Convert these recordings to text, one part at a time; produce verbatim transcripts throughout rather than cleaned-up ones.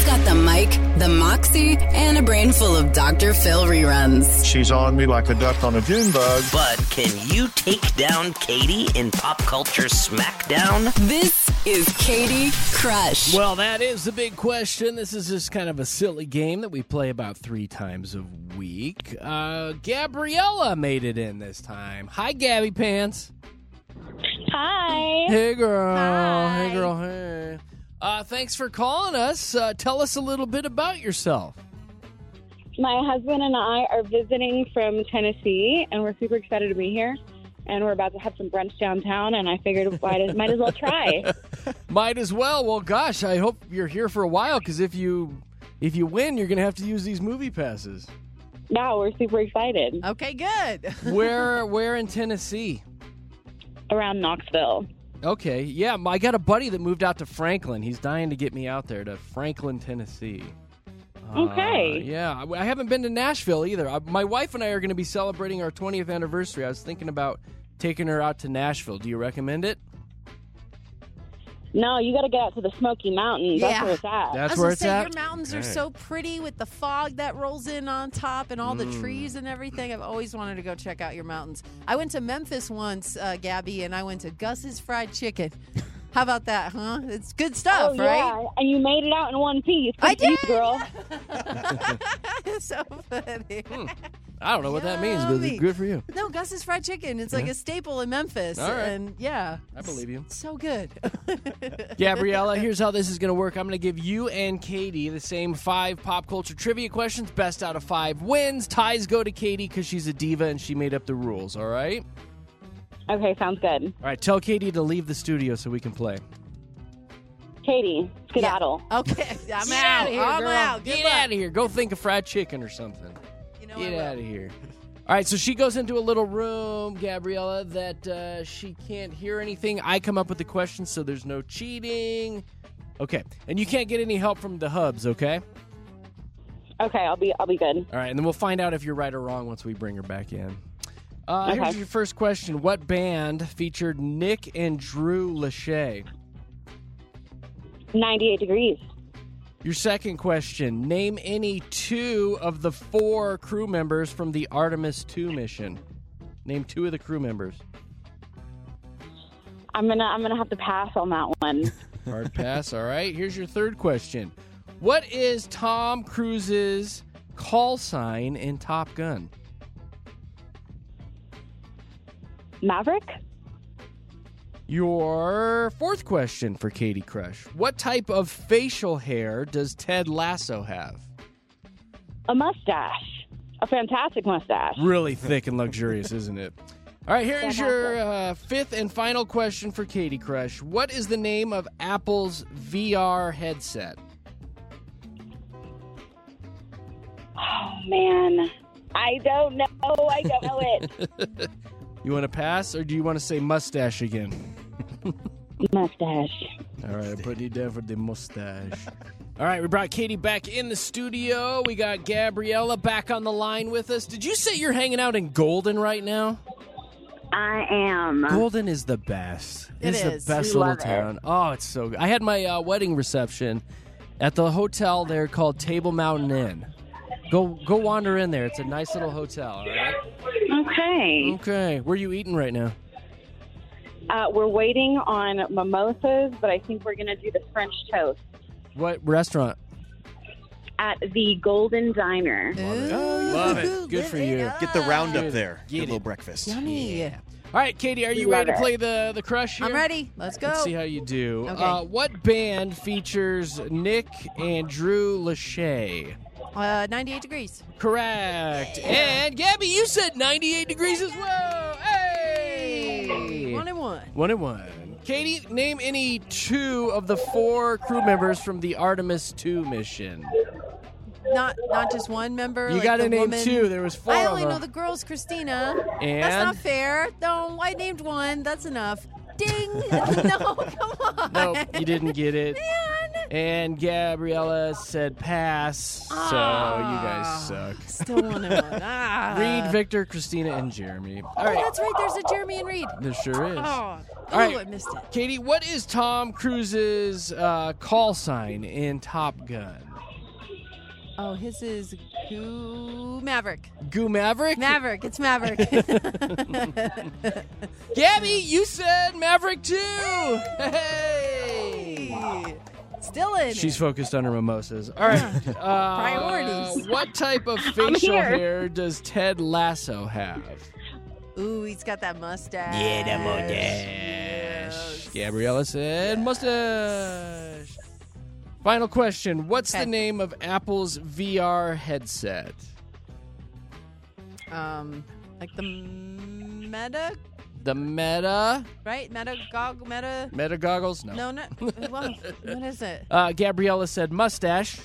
She's got the mic, the moxie, and a brain full of Doctor Phil reruns. She's on me like a duck on a June bug. But can you take down Katie in Pop Culture Smackdown? This is Katie Crush. Well, that is the big question. This is just kind of a silly game that we play about three times a week. Uh, Gabriella made it in this time. Hi, Gabby Pants. Hi. Hey, girl. Hi. Hey, girl. Hey. Uh, thanks for calling us. Uh, tell us a little bit about yourself. My husband and I are visiting from Tennessee, and we're super excited to be here. And we're about to have some brunch downtown, and I figured might, might as well try. Might as well. Well, gosh, I hope you're here for a while, because if you if you win, you're going to have to use these movie passes. No, we're super excited. Okay, good. Where where in Tennessee? Around Knoxville. Okay, yeah, I got a buddy that moved out to Franklin. He's dying to get me out there to Franklin, Tennessee. Okay. Uh, yeah, I haven't been to Nashville either. I, my wife and I are going to be celebrating our twentieth anniversary. I was thinking about taking her out to Nashville. Do you recommend it? No, you got to get out to the Smoky Mountains. Yeah. That's where it's at. That's I was where gonna it's say, at? your mountains are Right. so pretty with the fog that rolls in on top and all the Mm. trees and everything. I've always wanted to go check out your mountains. I went to Memphis once, uh, Gabby, and I went to Gus's Fried Chicken. How about that, huh? It's good stuff, oh, right? yeah. And you made it out in one piece. Good I for you, did. girl. It's so funny. Hmm. I don't know what that means, but Yummy. it's good for you. No, Gus's Fried Chicken. It's like Yeah. a staple in Memphis. All right. And yeah. I believe you. So good. Gabriella, here's how this is going to work. I'm going to give you and Katie the same five pop culture trivia questions. Best out of five wins. Ties go to Katie because she's a diva and she made up the rules, all right? Okay, sounds good. All right, tell Katie to leave the studio so we can play. Katie, skedaddle. Okay. I'm Get out. outta here, I'm girl. out. Good Get luck. out of here. Go think of fried chicken or something. You know I Get will. out of here. All right, so she goes into a little room, Gabriella, that uh, she can't hear anything. I come up with the questions, so there's no cheating. Okay, and you can't get any help from the hubs, okay? Okay, I'll be I'll be good. All right, and then we'll find out if you're right or wrong once we bring her back in. Uh, Okay. Here's your first question. What band featured Nick and Drew Lachey? ninety-eight degrees. Your second question. Name any two of the four crew members from the Artemis two mission. Name two of the crew members. I'm gonna I'm gonna have to pass on that one. Hard pass. All right. Here's your third question. What is Tom Cruise's call sign in Top Gun? Maverick? Your fourth question for Katie Crush. What type of facial hair does Ted Lasso have? A mustache. A fantastic mustache. Really thick and luxurious, isn't it? All right, here's your uh, fifth and final question for Katie Crush. What is the name of Apple's V R headset? Oh man. I don't know. I don't know it. You want to pass, or do you want to say mustache again? Mustache. All right, I'm putting you down for the mustache. All right, we brought Katie back in the studio. We got Gabriella back on the line with us. Did you say you're hanging out in Golden right now? I am. Golden is the best. It it's is. the best We little love it. town. Oh, it's so good. I had my uh, wedding reception at the hotel there called Table Mountain Inn. Go go wander in there. It's a nice little hotel, all right? Okay. Okay. Where are you eating right now? Uh, we're waiting on mimosas, but I think we're gonna do the French toast What restaurant? at the Golden Diner. Love it. Good for you. Get the roundup Good. there. Get Get a little it. breakfast. Yummy. All right, Katie, are you Love ready to it. play the, the crush here? I'm ready. Let's go. Let's see how you do. Okay. Uh, what band features Nick and Drew Lachey? Uh, ninety-eight degrees. Correct. And Gabby, you said ninety-eight degrees as well. Hey! One and one. One and one. Katie, name any two of the four crew members from the Artemis two mission. Not not just one member. You like got to the name woman. two. There was four I of only them. know the girls, Christina. And? That's not fair. No, I named one. That's enough. Ding. No, come on. Nope, you didn't get it. Man. And Gabriella said pass, so you guys suck. Still one and one. Ah. Reed, Victor, Christina, and Jeremy. All Oh, right. that's right. There's a Jeremy and Reed. There sure is. Oh, Oh, right. I missed it. Katie, what is Tom Cruise's uh, call sign in Top Gun? Oh, his is Goo Maverick. Goo Maverick? Maverick. It's Maverick. Gabby, you said Maverick too. Hey. Still in. She's it. focused on her mimosas. All right. Uh, Priorities. What type of facial here. hair does Ted Lasso have? Ooh, he's got that mustache. Yeah, the mustache. Yes. Gabriella said mustache. Final question. What's Okay. the name of Apple's V R headset? Um, like the Meta, The Meta? right? Meta gog, Meta. Meta goggles? No. No, no. Well, what is it? Uh, Gabriella said mustache.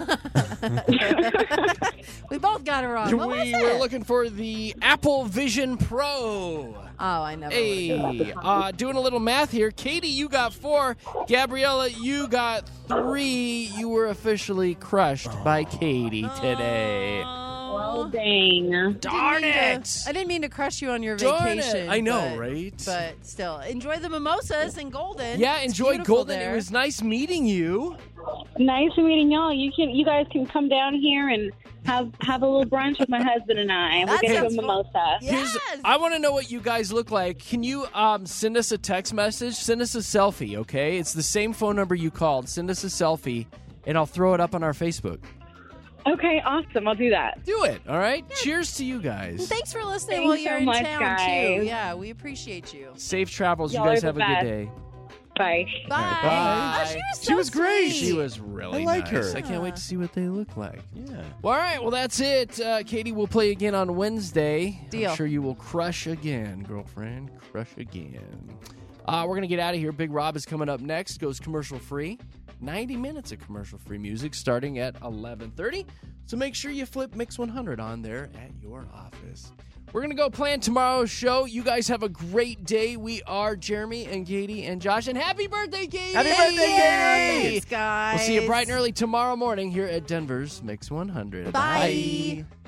We both got it wrong. What was we it? were looking for the Apple Vision Pro. Oh, I never. Hey, uh, doing a little math here. Katie, you got four. Gabriella, you got three. You were officially crushed by Katie today. Oh, dang. Darn Didn't mean it! to- I didn't mean to crush you on your Darn it. vacation. I know, but- right? But still, enjoy the mimosas in Golden. Yeah, It's enjoy beautiful Golden. there. It was nice meeting you. Nice meeting y'all. You can, you guys can come down here and have have a little brunch with my husband and I. We're That gonna sounds go fun. mimosa. Here's- Yes. I want to know what you guys look like. Can you um, send us a text message? Send us a selfie, okay? It's the same phone number you called. Send us a selfie, and I'll throw it up on our Facebook. Okay, awesome. I'll do that. Do it, all right? Cheers to you guys. Thanks for listening Thanks while you're so in much, town guys. too. Yeah, we appreciate you. Safe travels. Y'all you guys are have the a good best. day. Bye. Bye. right, bye. Oh, she was, She so was great. sweet. She was really I like nice. her. I can't wait to see what they look like. Yeah. Well, all right. Well, that's it. Uh, Katie will play again on Wednesday. Deal. I'm sure you will crush again, girlfriend. Crush again. Uh, we're going to get out of here. Big Rob is coming up next. Goes commercial free. ninety minutes of commercial free music starting at eleven thirty. So make sure you flip Mix one hundred on there at your office. We're going to go plan tomorrow's show. You guys have a great day. We are Jeremy and Katie and Josh. And happy birthday, Katie! Happy birthday, Katie! Thanks, guys. We'll see you bright and early tomorrow morning here at Denver's Mix one hundred. Bye. Bye.